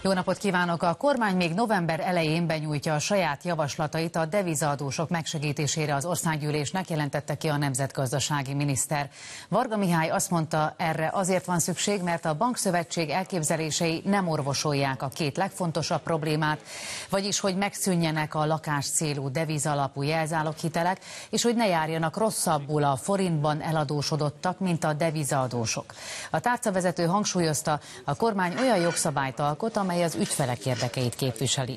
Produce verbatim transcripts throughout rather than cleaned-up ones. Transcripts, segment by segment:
Jó napot kívánok! A kormány még november elején benyújtja a saját javaslatait a devizaadósok megsegítésére az országgyűlésnek, jelentette ki a nemzetgazdasági miniszter. Varga Mihály azt mondta, erre azért van szükség, mert a bankszövetség elképzelései nem orvosolják a két legfontosabb problémát, vagyis hogy megszűnjenek a lakáscélú devizalapú jelzáloghitelek, és hogy ne járjanak rosszabbul a forintban eladósodottak, mint a devizaadósok. A tárcavezető hangsúlyozta, a kormány olyan jogszabályt alkot, amely az ügyfelek érdekeit képviseli.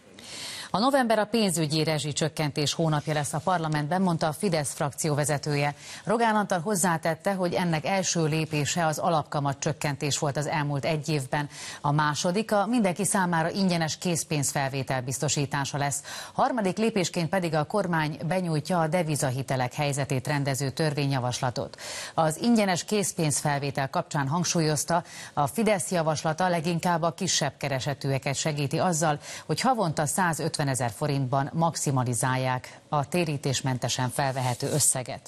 A november a pénzügyi rezsicsökkentés hónapja lesz a parlamentben, mondta a Fidesz frakció vezetője. Rogán Antal hozzátette, hogy ennek első lépése az alapkamat csökkentés volt az elmúlt egy évben. A második a mindenki számára ingyenes készpénzfelvétel biztosítása lesz. Harmadik lépésként pedig a kormány benyújtja a devizahitelek helyzetét rendező törvényjavaslatot. Az ingyenes készpénzfelvétel kapcsán hangsúlyozta, a Fidesz javaslata leginkább a kisebb keresetűeket segíti azzal, hogy havonta százötven ezer forintban maximalizálják a térítésmentesen felvehető összeget.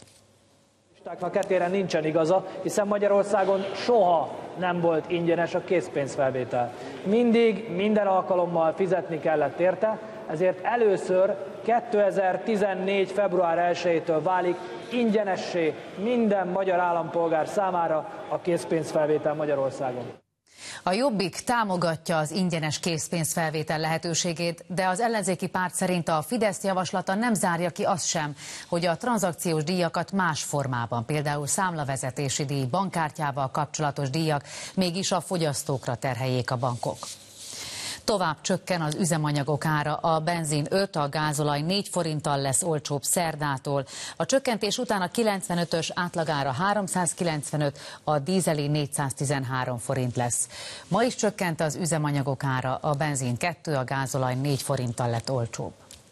A ketére nincsen igaza, hiszen Magyarországon soha nem volt ingyenes a készpénzfelvétel. Mindig, minden alkalommal fizetni kellett érte, ezért először kétezer-tizennégy. február elsejétől válik ingyenessé minden magyar állampolgár számára a készpénzfelvétel Magyarországon. A Jobbik támogatja az ingyenes készpénzfelvétel lehetőségét, de az ellenzéki párt szerint a Fidesz javaslata nem zárja ki azt sem, hogy a tranzakciós díjakat más formában, például számlavezetési díj, bankkártyával kapcsolatos díjak mégis a fogyasztókra terheljék a bankok. Tovább csökken az üzemanyagok ára, a benzin öt, a gázolaj négy forinttal lesz olcsóbb szerdától. A csökkentés után a kilencvenötös átlagára háromszázkilencvenöt, a dízeli négyszáztizenhárom forint lesz. Ma is csökkent az üzemanyagok ára, a benzin kettő, a gázolaj négy forinttal lett olcsóbb.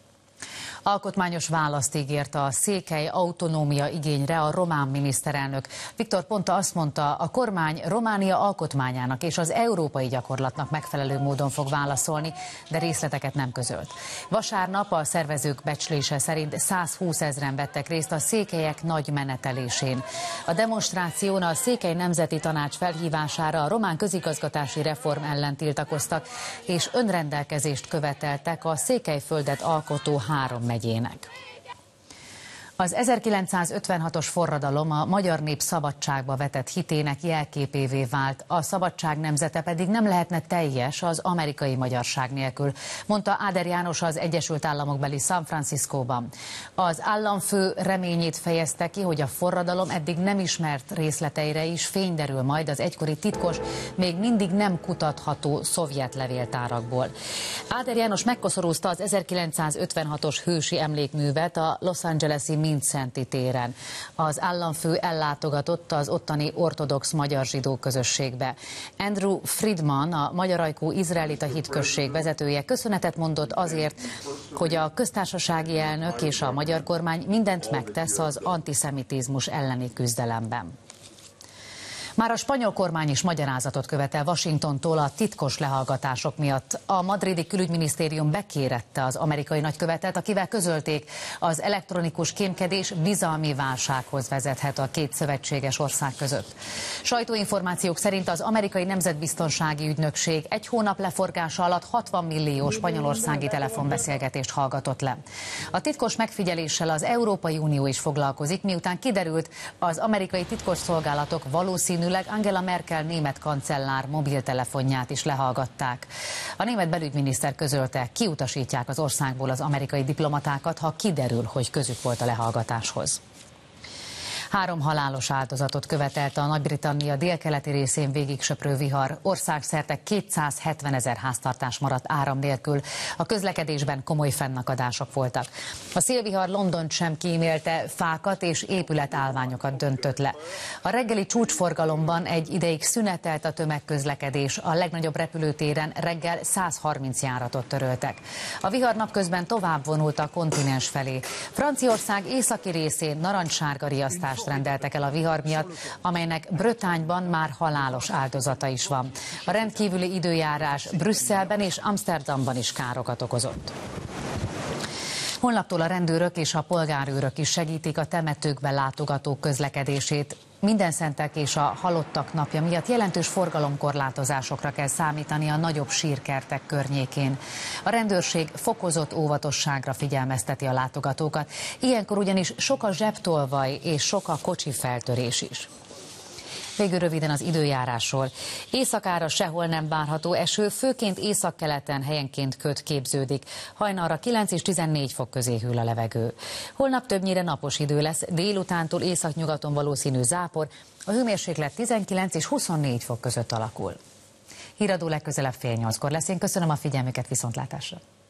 Alkotmányos választ ígért a székely autonómia igényre a román miniszterelnök. Viktor Ponta azt mondta, a kormány Románia alkotmányának és az európai gyakorlatnak megfelelő módon fog válaszolni, de részleteket nem közölt. Vasárnap a szervezők becslése szerint százhúszezren vettek részt a székelyek nagy menetelésén. A demonstráción a Székely Nemzeti Tanács felhívására a román közigazgatási reform ellen tiltakoztak, és önrendelkezést követeltek a Székelyföldet alkotó három megyének. Az ezerkilencszázötvenhatos forradalom a magyar nép szabadságba vetett hitének jelképévé vált, a szabadság nemzete pedig nem lehetne teljes az amerikai magyarság nélkül, mondta Áder János az Egyesült Államokbeli San Franciscóban. Az államfő reményét fejezte ki, hogy a forradalom eddig nem ismert részleteire is fény derül majd az egykori titkos, még mindig nem kutatható szovjet levéltárakból. Áder János megkoszorúzta az ezerkilencszázötvenhatos hősi emlékművet a Los Angeles-i Mindszenty téren. Az államfő ellátogatott az ottani ortodox magyar zsidó közösségbe. Andrew Friedman, a magyarajkú izraelita hitközség vezetője köszönetet mondott azért, hogy a köztársasági elnök és a magyar kormány mindent megtesz az antiszemitizmus elleni küzdelemben. Már a spanyol kormány is magyarázatot követel Washingtontól a titkos lehallgatások miatt. A madridi külügyminisztérium bekérette az amerikai nagykövetet, akivel közölték, az elektronikus kémkedés bizalmi válsághoz vezethet a két szövetséges ország között. Sajtóinformációk szerint az amerikai nemzetbiztonsági ügynökség egy hónap leforgása alatt hatvan millió spanyolországi telefonbeszélgetést hallgatott le. A titkos megfigyeléssel az Európai Unió is foglalkozik, miután kiderült, az amerikai titkosszolgálatok valószínű Angela Merkel német kancellár mobiltelefonját is lehallgatták. A német belügyminiszter közölte, kiutasítják az országból az amerikai diplomatákat, ha kiderül, hogy közük volt a lehallgatáshoz. Három halálos áldozatot követelte a Nagy-Britannia délkeleti részén végig söprő vihar. Országszerte kétszázhetvenezer háztartás maradt áram nélkül. A közlekedésben komoly fennakadások voltak. A szélvihar Londont sem kímélte, fákat és épületállványokat döntött le. A reggeli csúcsforgalomban egy ideig szünetelt a tömegközlekedés. A legnagyobb repülőtéren reggel százharminc járatot töröltek. A vihar napközben tovább vonult a kontinens felé. Franciaország északi részén narancssárga riasztást rendeltek el a vihar miatt, amelynek Brötányban már halálos áldozata is van. A rendkívüli időjárás Brüsszelben és Amsterdamban is károkat okozott. Holnaptól a rendőrök és a polgárőrök is segítik a temetőkben látogatók közlekedését. Mindenszentek és a halottak napja miatt jelentős forgalomkorlátozásokra kell számítani a nagyobb sírkertek környékén. A rendőrség fokozott óvatosságra figyelmezteti a látogatókat. Ilyenkor ugyanis sok a zsebtolvaj és sok a kocsi feltörés is. Végül röviden az időjárásról. Éjszakára sehol nem várható eső, főként északkeleten helyenként köd képződik. Hajnalra kilenc és tizennégy fok közé hűl a levegő. Holnap többnyire napos idő lesz, délutántól északnyugaton valószínű zápor, a hőmérséklet tizenkilenc és huszonnégy fok között alakul. Híradó legközelebb fél nyolckor lesz. Én köszönöm a figyelmüket, viszontlátásra!